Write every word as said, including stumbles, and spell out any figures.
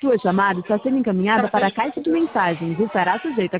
sua chamada está sendo encaminhada para a caixa de mensagens e estará sujeita